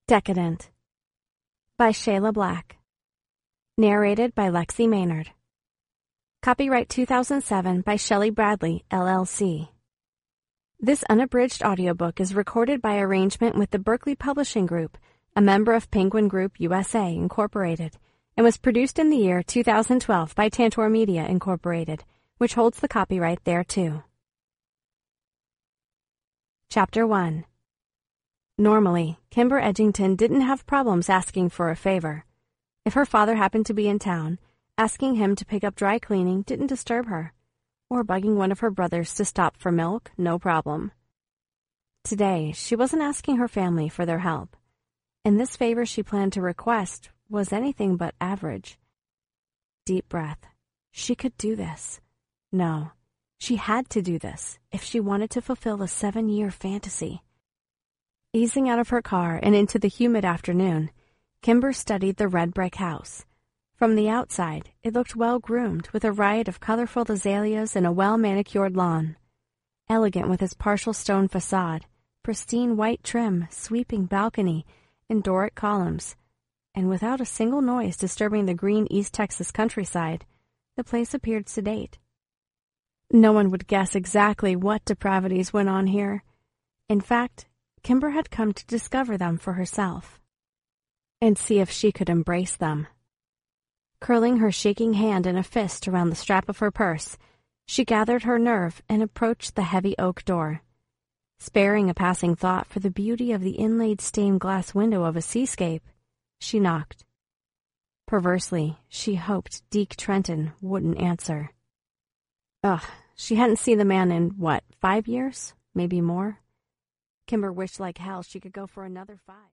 Decadent by Shayla Black. Narrated by Lexi Maynard. Copyright 2007 by Shelley Bradley, LLC. This unabridged audiobook is recorded by arrangement with the Berkeley Publishing Group, a member of Penguin Group USA, Incorporated, and was produced in the year 2012 by Tantor Media, Incorporated, which holds the copyright thereto. Chapter 1. Normally, Kimber Edgington didn't have problems asking for a favor. If her father happened to be in town, asking him to pick up dry cleaning didn't disturb her, or bugging one of her brothers to stop for milk, no problem. Today, she wasn't asking her family for their help, and this favor she planned to request was anything but average. Deep breath. She could do this. No, she had to do this if she wanted to fulfill the 7-year fantasy. Easing out of her car and into the humid afternoon, Kimber studied the red brick house. From the outside, it looked well-groomed with a riot of colorful azaleas and a well-manicured lawn. Elegant with its partial stone facade, pristine white trim, sweeping balcony, and Doric columns, and without a single noise disturbing the green East Texas countryside, the place appeared sedate. No one would guess exactly what depravities went on here. In fact, Kimber had come to discover them for herself and see if she could embrace them. Curling her shaking hand in a fist around the strap of her purse, she gathered her nerve and approached the heavy oak door. Sparing a passing thought for the beauty of the inlaid stained glass window of a seascape, she knocked. Perversely, she hoped Deke Trenton wouldn't answer. She hadn't seen the man in, 5 years? Maybe more? Kimber wished like hell she could go for another 5.